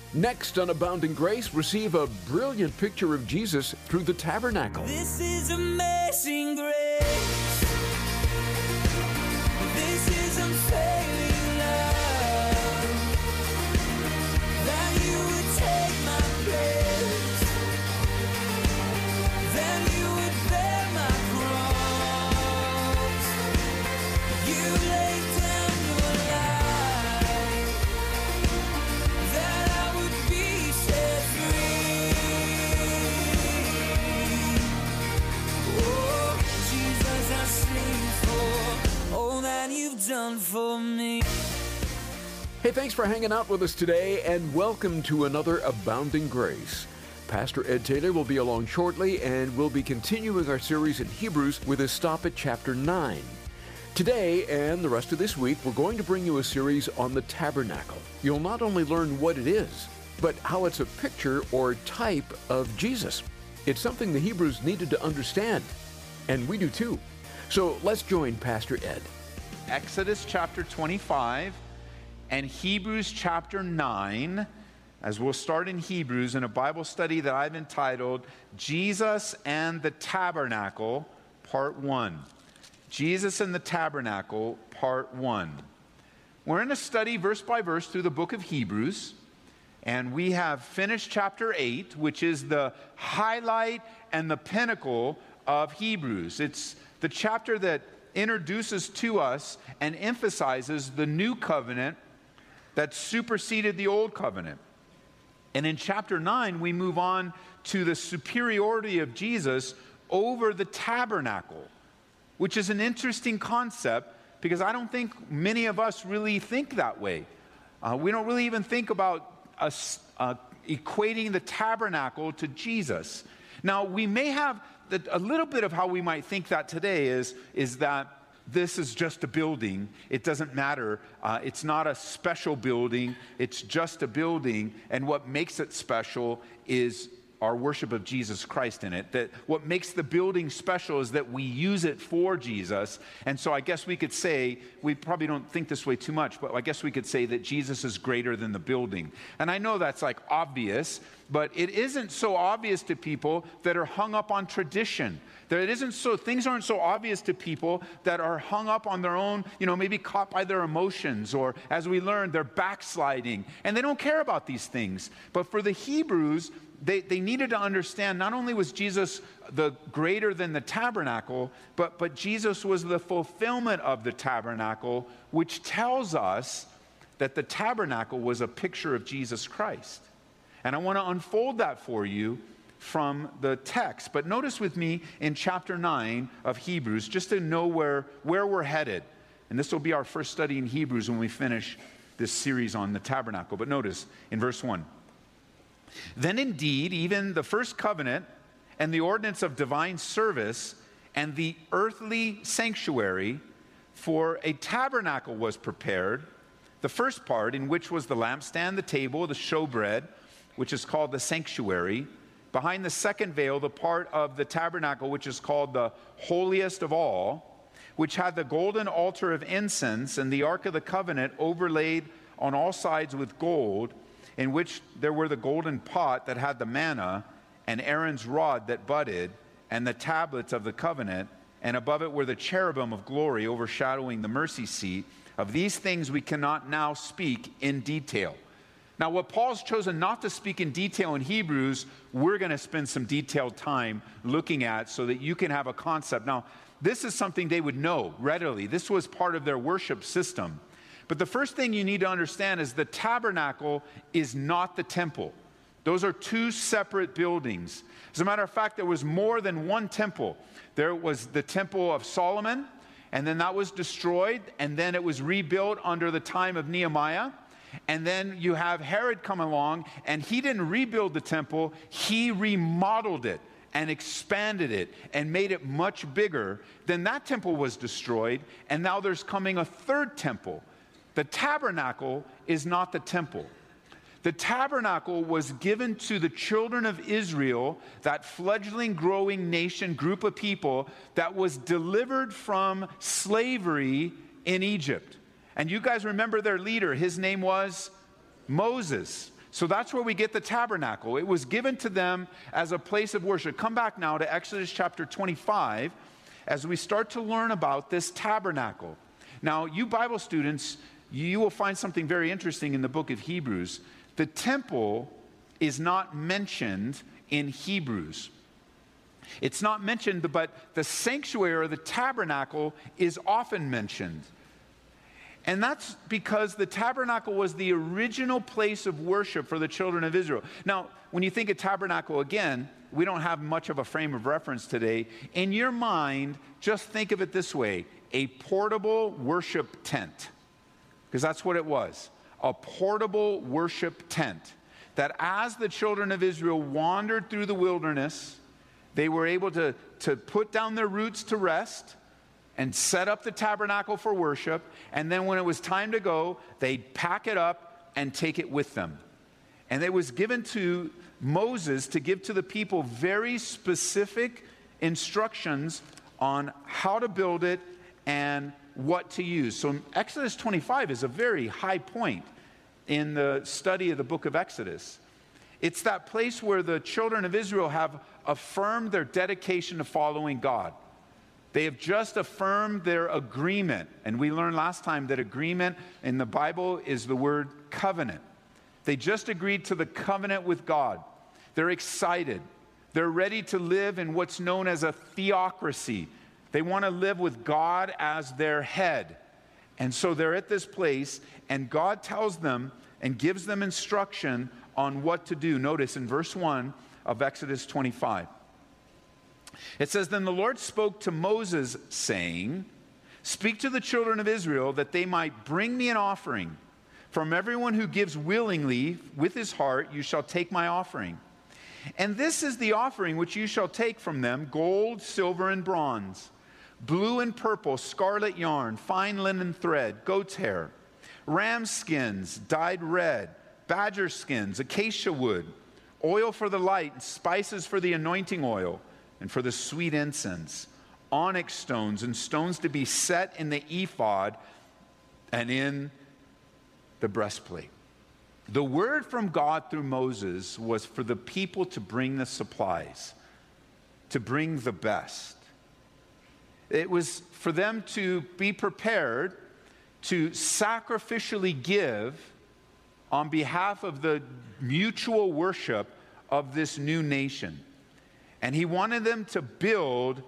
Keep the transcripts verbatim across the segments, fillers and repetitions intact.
Next on Abounding Grace, receive a brilliant picture of Jesus through the tabernacle. This is amazing grace. This is unfailing love. That you would take my place. That you would bear my cross. You laid down your life. That I would be set free. Oh, Jesus, I sing for all that you've done for me. Hey, thanks for hanging out with us today, and welcome to another Abounding Grace. Pastor Ed Taylor will be along shortly, and we'll be continuing our series in Hebrews with a stop at chapter nine. Today and the rest of this week, we're going to bring you a series on the tabernacle. You'll not only learn what it is, but how it's a picture or type of Jesus. It's something the Hebrews needed to understand, and we do too. So let's join Pastor Ed. Exodus chapter twenty-five and Hebrews chapter nine, as we'll start in Hebrews in a Bible study that I've entitled Jesus and the Tabernacle, Part one. Jesus and the Tabernacle, Part one. We're in a study verse by verse through the book of Hebrews, and we have finished chapter eight, which is the highlight and the pinnacle of Hebrews. It's the chapter that introduces to us and emphasizes the new covenant that superseded the old covenant. And in chapter nine, we move on to the superiority of Jesus over the tabernacle, which is an interesting concept because I don't think many of us really think that way. Uh, we don't really even think about us uh, equating the tabernacle to Jesus. Now, we may have the, a little bit of how we might think that today is, is that this is just a building. It doesn't matter. Uh, it's not a special building. It's just a building. And what makes it special is our worship of Jesus Christ in it. That what makes the building special is that we use it for Jesus. And so I guess we could say, we probably don't think this way too much, but I guess we could say that Jesus is greater than the building. And I know that's like obvious, but it isn't so obvious to people that are hung up on tradition. That it isn't so, things aren't so obvious to people that are hung up on their own, you know, maybe caught by their emotions, or as we learned, they're backsliding, and they don't care about these things. But for the Hebrews, They, they needed to understand not only was Jesus the greater than the tabernacle, but, but Jesus was the fulfillment of the tabernacle, which tells us that the tabernacle was a picture of Jesus Christ. And I want to unfold that for you from the text. But notice with me in chapter nine of Hebrews, just to know where, where we're headed. And this will be our first study in Hebrews when we finish this series on the tabernacle. But notice in verse one. Then indeed, even the first covenant and the ordinance of divine service and the earthly sanctuary for a tabernacle was prepared, the first part in which was the lampstand, the table, the showbread, which is called the sanctuary, behind the second veil, the part of the tabernacle which is called the holiest of all, which had the golden altar of incense and the ark of the covenant overlaid on all sides with gold, in which there were the golden pot that had the manna, and Aaron's rod that budded, and the tablets of the covenant, and above it were the cherubim of glory overshadowing the mercy seat. Of these things we cannot now speak in detail. Now, what Paul's chosen not to speak in detail in Hebrews, we're going to spend some detailed time looking at so that you can have a concept. Now, this is something they would know readily. This was part of their worship system. But the first thing you need to understand is the tabernacle is not the temple. Those are two separate buildings. As a matter of fact, there was more than one temple. There was the temple of Solomon, and then that was destroyed, and then it was rebuilt under the time of Nehemiah. And then you have Herod come along, and he didn't rebuild the temple, he remodeled it and expanded it and made it much bigger. Then that temple was destroyed, and now there's coming a third temple. The tabernacle is not the temple. The tabernacle was given to the children of Israel, that fledgling, growing nation, group of people that was delivered from slavery in Egypt. And you guys remember their leader. His name was Moses. So that's where we get the tabernacle. It was given to them as a place of worship. Come back now to Exodus chapter twenty-five as we start to learn about this tabernacle. Now, you Bible students, you will find something very interesting in the book of Hebrews. The temple is not mentioned in Hebrews. It's not mentioned, but the sanctuary or the tabernacle is often mentioned. And that's because the tabernacle was the original place of worship for the children of Israel. Now, when you think of tabernacle again, we don't have much of a frame of reference today. In your mind, just think of it this way: a portable worship tent. Because that's what it was. A portable worship tent. That as the children of Israel wandered through the wilderness, they were able to, to put down their roots to rest and set up the tabernacle for worship. And then when it was time to go, they'd pack it up and take it with them. And it was given to Moses to give to the people very specific instructions on how to build it and what to use. So Exodus twenty-five is a very high point in the study of the book of Exodus. It's that place where the children of Israel have affirmed their dedication to following God. They have just affirmed their agreement. And we learned last time that agreement in the Bible is the word covenant. They just agreed to the covenant with God. They're excited. They're ready to live in what's known as a theocracy. They want to live with God as their head. And so they're at this place, and God tells them and gives them instruction on what to do. Notice in verse one of Exodus twenty-five. It says, "Then the Lord spoke to Moses, saying, Speak to the children of Israel that they might bring me an offering. From everyone who gives willingly with his heart, you shall take my offering. And this is the offering which you shall take from them: gold, silver, and bronze, blue and purple, scarlet yarn, fine linen thread, goat's hair, ram skins dyed red, badger skins, acacia wood, oil for the light, and spices for the anointing oil, and for the sweet incense, onyx stones, and stones to be set in the ephod and in the breastplate." The word from God through Moses was for the people to bring the supplies, to bring the best. It was for them to be prepared to sacrificially give on behalf of the mutual worship of this new nation. And he wanted them to build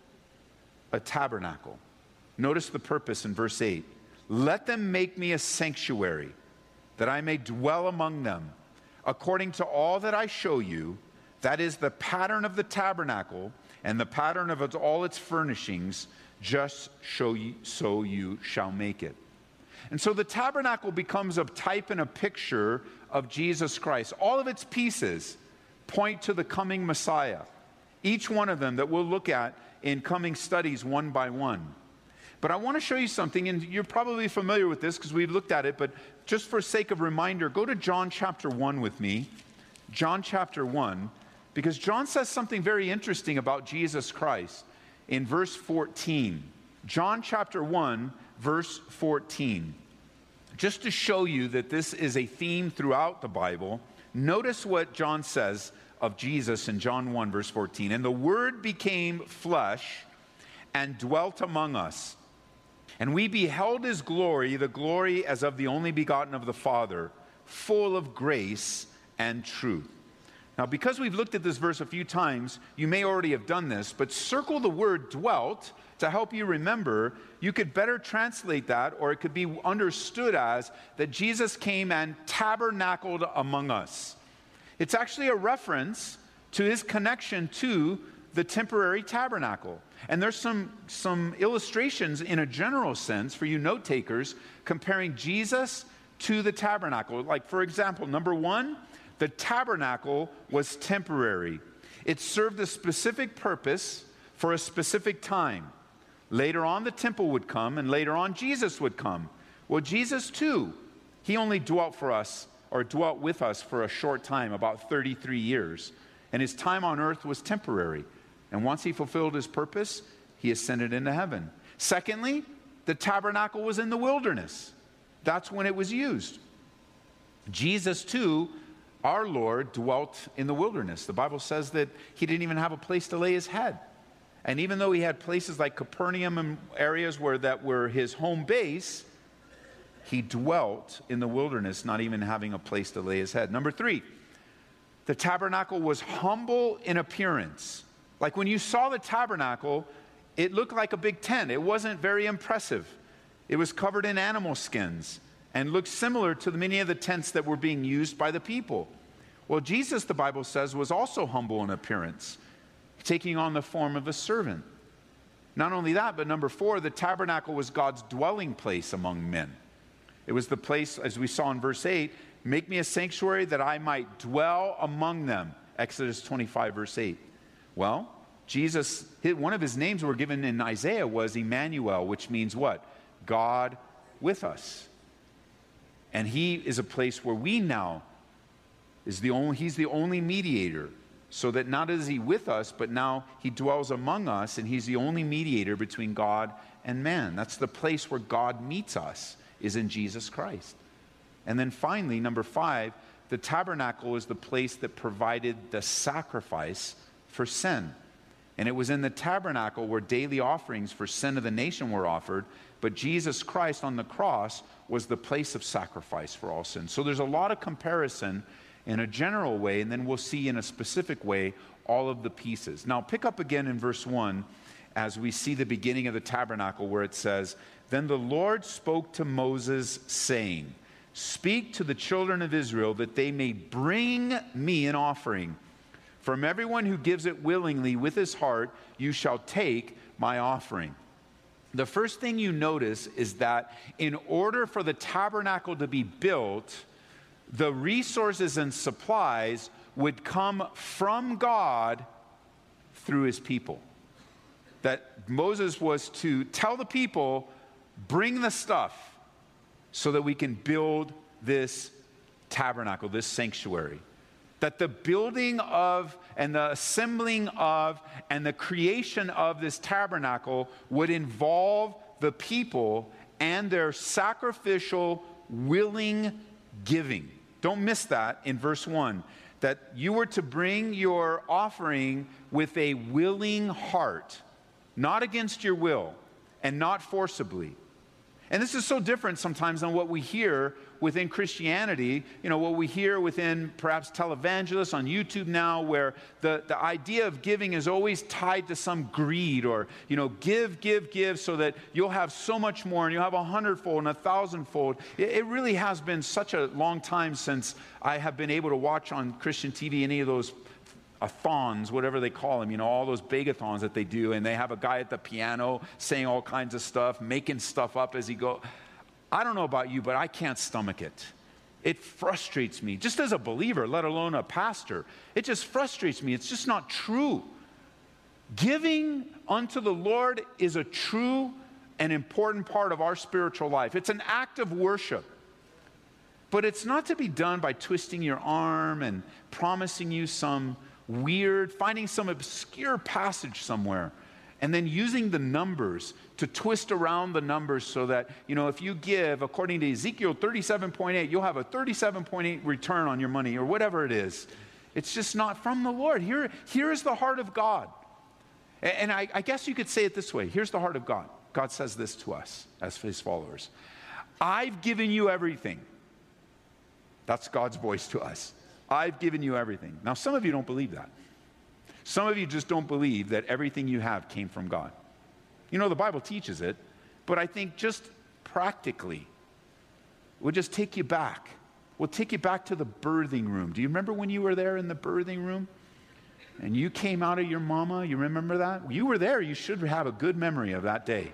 a tabernacle. Notice the purpose in verse eight. "Let them make me a sanctuary, that I may dwell among them, according to all that I show you, that is the pattern of the tabernacle and the pattern of its, all its furnishings, just show you, so you shall make it." And so the tabernacle becomes a type and a picture of Jesus Christ. All of its pieces point to the coming Messiah. Each one of them that we'll look at in coming studies one by one. But I want to show you something, and you're probably familiar with this because we've looked at it, but just for sake of reminder, go to John chapter one with me. John chapter one, because John says something very interesting about Jesus Christ in verse fourteen. John chapter one, verse fourteen. Just to show you that this is a theme throughout the Bible, notice what John says of Jesus in John one, verse fourteen. "And the Word became flesh and dwelt among us. And we beheld his glory, the glory as of the only begotten of the Father, full of grace and truth." Now, because we've looked at this verse a few times, you may already have done this, but circle the word dwelt to help you remember. You could better translate that, or it could be understood as that Jesus came and tabernacled among us. It's actually a reference to his connection to the temporary tabernacle. And there's some, some illustrations in a general sense for you note takers comparing Jesus to the tabernacle. Like, for example, number one, the tabernacle was temporary. It served a specific purpose for a specific time. Later on, the temple would come, and later on, Jesus would come. Well, Jesus too, he only dwelt for us, or dwelt with us for a short time, about thirty-three years. And his time on earth was temporary. And once he fulfilled his purpose, he ascended into heaven. Secondly, the tabernacle was in the wilderness. That's when it was used. Jesus too Our Lord dwelt in the wilderness. The Bible says that he didn't even have a place to lay his head. And even though he had places like Capernaum and areas where that were his home base, he dwelt in the wilderness, not even having a place to lay his head. Number three, the tabernacle was humble in appearance. Like when you saw the tabernacle, it looked like a big tent. It wasn't very impressive. It was covered in animal skins and looked similar to many of the tents that were being used by the people. Well, Jesus, the Bible says, was also humble in appearance, taking on the form of a servant. Not only that, but number four, the tabernacle was God's dwelling place among men. It was the place, as we saw in verse eight, make me a sanctuary that I might dwell among them. Exodus twenty-five, verse eight. Well, Jesus, one of his names were given in Isaiah was Emmanuel, which means what? God with us. And he is a place where we now, is the only, he's the only mediator. So that not is he with us, but now he dwells among us, and he's the only mediator between God and man. That's the place where God meets us, is in Jesus Christ. And then finally, number five, the tabernacle is the place that provided the sacrifice for sin. And it was in the tabernacle where daily offerings for sin of the nation were offered, but Jesus Christ on the cross was the place of sacrifice for all sin. So there's a lot of comparison in a general way, and then we'll see in a specific way all of the pieces. Now pick up again in verse one as we see the beginning of the tabernacle where it says, then the Lord spoke to Moses saying, speak to the children of Israel that they may bring me an offering. From everyone who gives it willingly with his heart, you shall take my offering. The first thing you notice is that in order for the tabernacle to be built, the resources and supplies would come from God through his people. That Moses was to tell the people, bring the stuff so that we can build this tabernacle, this sanctuary. That the building of and the assembling of and the creation of this tabernacle would involve the people and their sacrificial, willing giving. Don't miss that in verse one. That you were to bring your offering with a willing heart, not against your will and not forcibly. And this is so different sometimes than what we hear within Christianity, you know, what we hear within perhaps televangelists on YouTube now, where the, the idea of giving is always tied to some greed or, you know, give, give, give so that you'll have so much more and you'll have a hundredfold and a thousandfold. It, it really has been such a long time since I have been able to watch on Christian T V any of those a-thons, whatever they call them, you know, all those bake-a-thons that they do, and they have a guy at the piano saying all kinds of stuff, making stuff up as he goes. I don't know about you, but I can't stomach it. It frustrates me, just as a believer, let alone a pastor. It just frustrates me. It's just not true. Giving unto the Lord is a true and important part of our spiritual life. It's an act of worship. But it's not to be done by twisting your arm and promising you some weird, finding some obscure passage somewhere, and then using the numbers to twist around the numbers so that, you know, if you give, according to Ezekiel thirty-seven point eight, you'll have a thirty-seven point eight return on your money, or whatever it is. It's just not from the Lord. Here, here is the heart of God. And I, I guess you could say it this way. Here's the heart of God. God says this to us as his followers. I've given you everything. That's God's voice to us. I've given you everything. Now, some of you don't believe that. Some of you just don't believe that everything you have came from God. You know, the Bible teaches it, but I think just practically, we'll just take you back. We'll take you back to the birthing room. Do you remember when you were there in the birthing room? And you came out of your mama? You remember that? You were there. You should have a good memory of that day.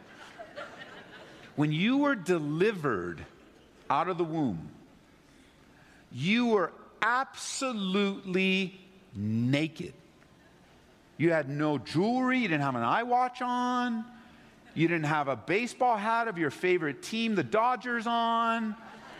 When you were delivered out of the womb, you were absolutely naked. You had no jewelry. You didn't have an eye watch on. You didn't have a baseball hat of your favorite team, the Dodgers, on.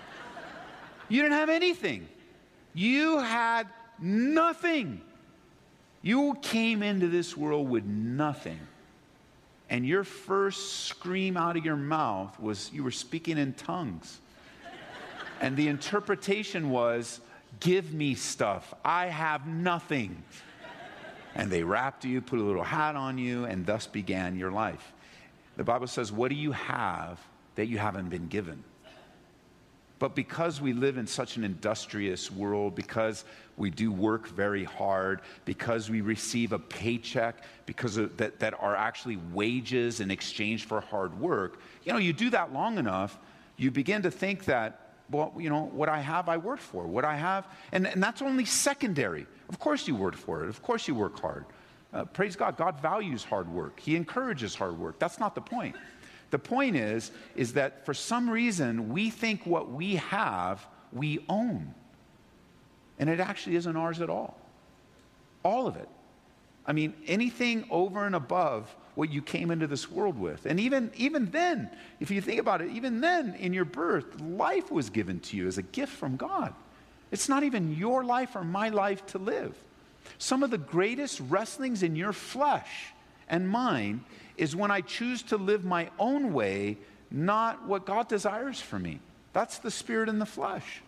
You didn't have anything. You had nothing. You came into this world with nothing. And your first scream out of your mouth was you were speaking in tongues. And the interpretation was, give me stuff. I have nothing. And they wrapped you, put a little hat on you, and thus began your life. The Bible says, what do you have that you haven't been given? But because we live in such an industrious world, because we do work very hard, because we receive a paycheck, because of that, that are actually wages in exchange for hard work, you know, you do that long enough, you begin to think that, well, you know, what I have, I worked for. What I have, and, and that's only secondary. Of course you work for it. Of course you work hard. Uh, praise God. God values hard work. He encourages hard work. That's not the point. The point is, is that for some reason, we think what we have, we own. And it actually isn't ours at all. All of it. I mean, anything over and above what you came into this world with. And even, even then, if you think about it, even then in your birth, life was given to you as a gift from God. It's not even your life or my life to live. Some of the greatest wrestlings in your flesh and mine is when I choose to live my own way, not what God desires for me. That's the spirit in the flesh.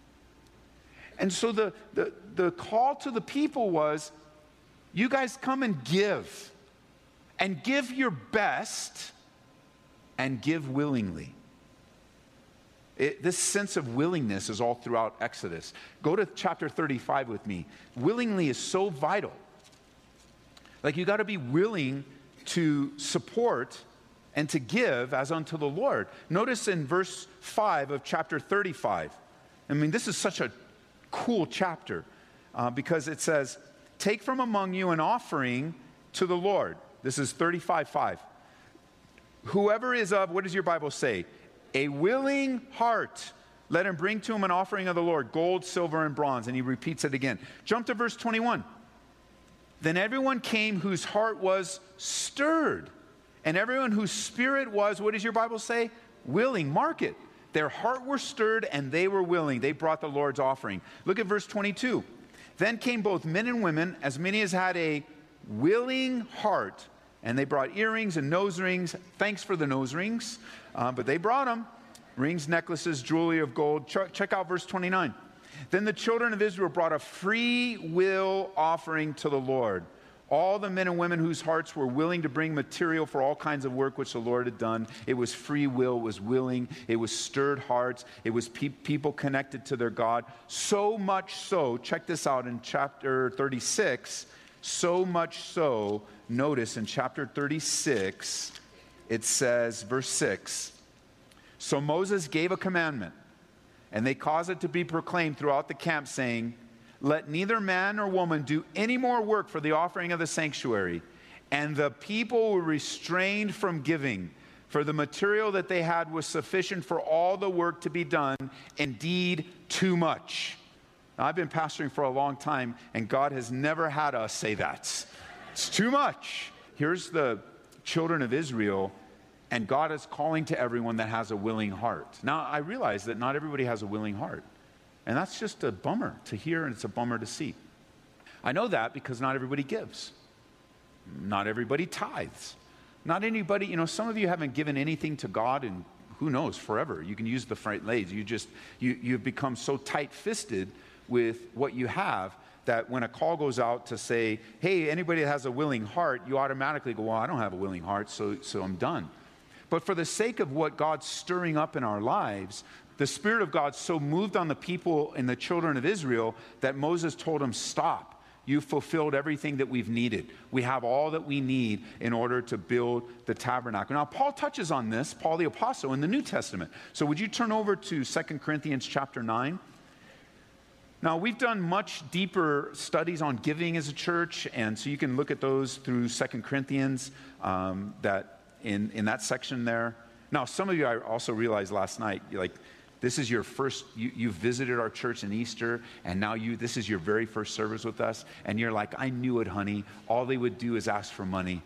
And so the, the, the call to the people was, you guys come and give. And give your best and give willingly. It, this sense of willingness is all throughout Exodus. Go to chapter thirty-five with me. Willingly is so vital. Like, you got to be willing to support and to give as unto the Lord. Notice in verse five of chapter thirty-five. I mean, this is such a cool chapter uh, because it says, take from among you an offering to the Lord. This is thirty-five five. Whoever is of, what does your Bible say? A willing heart, let him bring to him an offering of the Lord, gold, silver, and bronze. And he repeats it again. Jump to verse twenty-one. Then everyone came whose heart was stirred. And everyone whose spirit was, what does your Bible say? Willing. Mark it. Their heart were stirred and they were willing. They brought the Lord's offering. Look at verse twenty-two. Then came both men and women, as many as had a willing heart. And they brought earrings and nose rings. Thanks for the nose rings. Uh, but they brought them. Rings, necklaces, jewelry of gold. Ch- check out verse twenty-nine. Then the children of Israel brought a free will offering to the Lord. All the men and women whose hearts were willing to bring material for all kinds of work which the Lord had done. It was free will, it was willing, it was stirred hearts, it was pe- people connected to their God. So much so, check this out in chapter thirty-six, so much so, notice in chapter thirty-six, it says, verse six, so Moses gave a commandment, and they caused it to be proclaimed throughout the camp, saying, let neither man nor woman do any more work for the offering of the sanctuary. And the people were restrained from giving, for the material that they had was sufficient for all the work to be done, indeed too much. Now, I've been pastoring for a long time, and God has never had us say that. It's too much. Here's the children of Israel, and God is calling to everyone that has a willing heart. Now, I realize that not everybody has a willing heart. And that's just a bummer to hear, and it's a bummer to see. I know that because not everybody gives. Not everybody tithes. Not anybody, you know, some of you haven't given anything to God in, who knows, forever. You can use the phrase, you just, you, you've become so tight-fisted with what you have that when a call goes out to say, hey, anybody that has a willing heart, you automatically go, well, I don't have a willing heart, so, so I'm done. But for the sake of what God's stirring up in our lives, the Spirit of God so moved on the people and the children of Israel that Moses told them, stop. You've fulfilled everything that we've needed. We have all that we need in order to build the tabernacle. Now, Paul touches on this, Paul the Apostle, in the New Testament. So would you turn over to Second Corinthians chapter nine? Now, we've done much deeper studies on giving as a church, and so you can look at those through Second Corinthians, um, that in, in that section there. Now, some of you, I also realized last night, you're like, this is your first, you, you visited our church in Easter, and now you, this is your very first service with us, and you're like, I knew it, honey. All they would do is ask for money.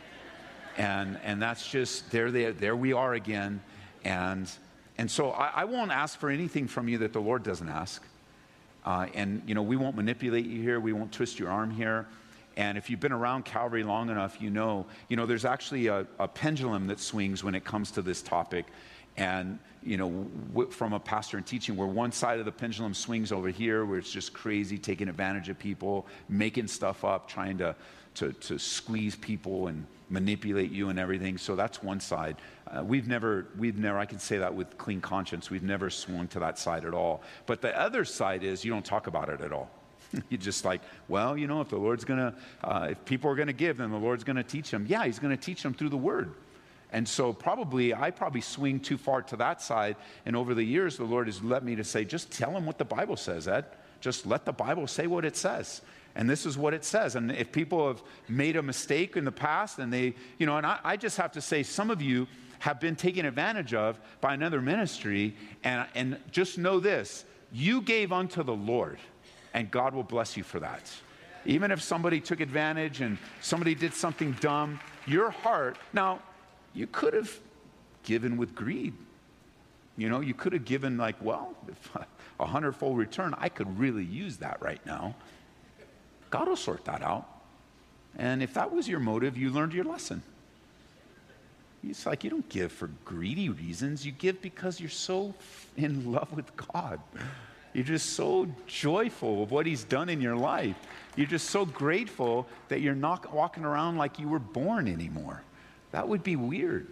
And and that's just, there they, there we are again. And and so I, I won't ask for anything from you that the Lord doesn't ask. Uh, and, you know, we won't manipulate you here. We won't twist your arm here. And if you've been around Calvary long enough, you know, you know, there's actually a, a pendulum that swings when it comes to this topic. And, you know, w- from a pastor and teaching, where one side of the pendulum swings over here, where it's just crazy, taking advantage of people, making stuff up, trying to, to, to squeeze people and manipulate you and everything. So that's one side. Uh, we've never, we've never, I can say that with clean conscience, we've never swung to that side at all. But the other side is you don't talk about it at all. You're just like, well, you know, if the Lord's going to, uh, if people are going to give, then the Lord's going to teach them. Yeah, he's going to teach them through the word. And so probably, I probably swing too far to that side. And over the years, the Lord has led me to say, just tell them what the Bible says, Ed. Just let the Bible say what it says. And this is what it says. And if people have made a mistake in the past, and they, you know, and I, I just have to say, some of you have been taken advantage of by another ministry. And, and just know this, you gave unto the Lord, and God will bless you for that. Even if somebody took advantage and somebody did something dumb, your heart, now, you could have given with greed. You know, you could have given like, well, if a hundredfold return, I could really use that right now. God will sort that out. And if that was your motive, you learned your lesson. It's like you don't give for greedy reasons. You give because you're so in love with God. You're just so joyful of what he's done in your life. You're just so grateful that you're not walking around like you were born anymore. That would be weird.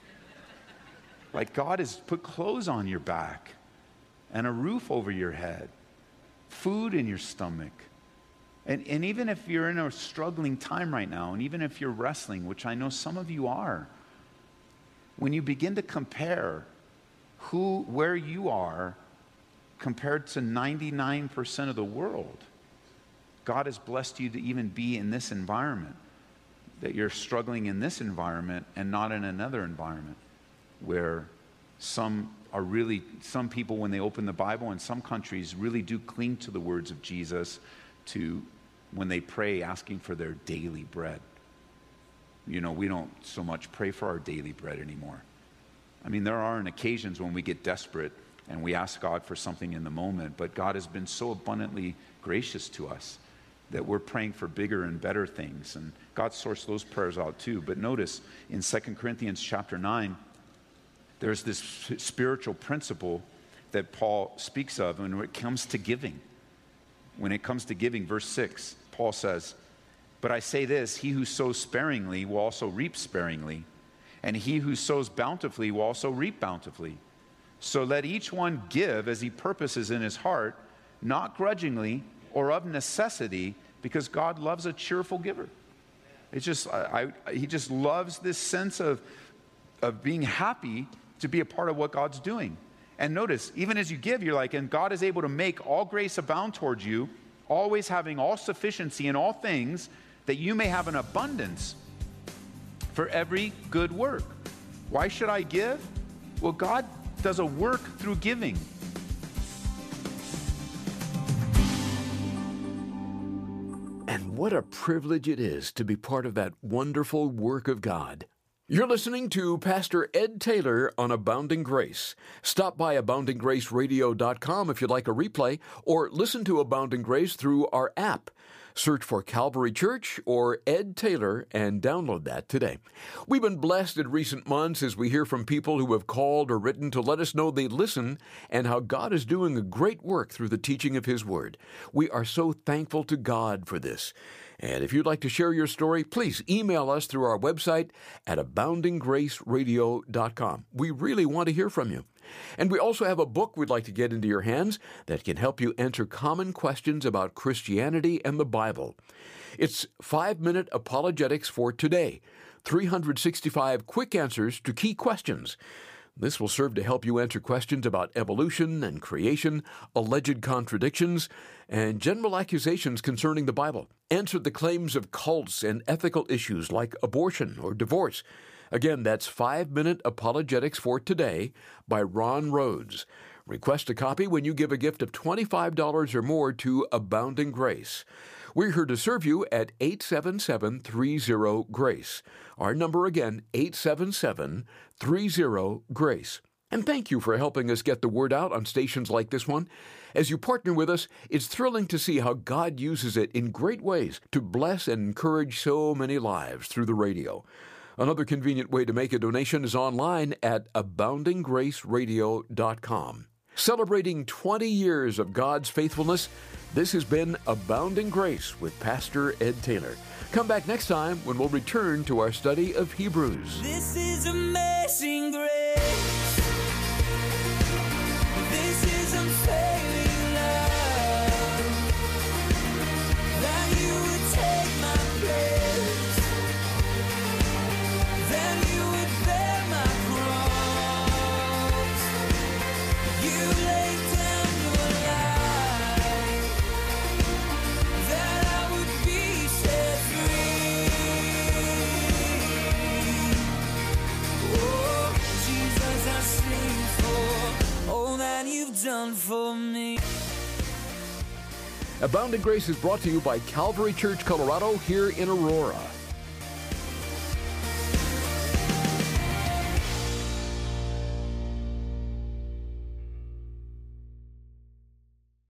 Like God has put clothes on your back and a roof over your head, food in your stomach. And, and even if you're in a struggling time right now, and even if you're wrestling, which I know some of you are, when you begin to compare who, where you are compared to ninety-nine percent of the world, God has blessed you to even be in this environment. That you're struggling in this environment and not in another environment where some are really, some people when they open the Bible in some countries really do cling to the words of Jesus to when they pray asking for their daily bread. You know, we don't so much pray for our daily bread anymore. I mean, there are occasions when we get desperate and we ask God for something in the moment, but God has been so abundantly gracious to us that we're praying for bigger and better things. And God sorts those prayers out too. But notice in Second Corinthians chapter nine, there's this spiritual principle that Paul speaks of when it comes to giving. When it comes to giving, verse six, Paul says, "But I say this, he who sows sparingly will also reap sparingly, and he who sows bountifully will also reap bountifully. So let each one give as he purposes in his heart, not grudgingly or of necessity, because God loves a cheerful giver." It's just, I, I, he just loves this sense of, of being happy to be a part of what God's doing. And notice, even as you give, you're like, and God is able to make all grace abound towards you, always having all sufficiency in all things, that you may have an abundance for every good work. Why should I give? Well, God does a work through giving. And what a privilege it is to be part of that wonderful work of God. You're listening to Pastor Ed Taylor on Abounding Grace. Stop by abounding grace radio dot com if you'd like a replay, or listen to Abounding Grace through our app. Search for Calvary Church or Ed Taylor and download that today. We've been blessed in recent months as we hear from people who have called or written to let us know they listen and how God is doing a great work through the teaching of His Word. We are so thankful to God for this. And if you'd like to share your story, please email us through our website at abounding grace radio dot com. We really want to hear from you. And we also have a book we'd like to get into your hands that can help you answer common questions about Christianity and the Bible. It's Five-Minute Apologetics for Today, three hundred sixty-five quick answers to key questions. This will serve to help you answer questions about evolution and creation, alleged contradictions, and general accusations concerning the Bible. Answer the claims of cults and ethical issues like abortion or divorce. Again, that's Five-Minute Apologetics for Today by Ron Rhodes. Request a copy when you give a gift of twenty-five dollars or more to Abounding Grace. We're here to serve you at eight seven seven, three zero, GRACE. Our number again, eight seven seven, three zero, GRACE. And thank you for helping us get the word out on stations like this one. As you partner with us, it's thrilling to see how God uses it in great ways to bless and encourage so many lives through the radio. Another convenient way to make a donation is online at abounding grace radio dot com. Celebrating twenty years of God's faithfulness, this has been Abounding Grace with Pastor Ed Taylor. Come back next time when we'll return to our study of Hebrews. This is amazing grace. This is unfailing love. That you would take my place. That you would bear my cross. You laid down your life. That I would be set free. Oh, Jesus, I sing for all that you've done for me. Abounding Grace is brought to you by Calvary Church, Colorado, here in Aurora.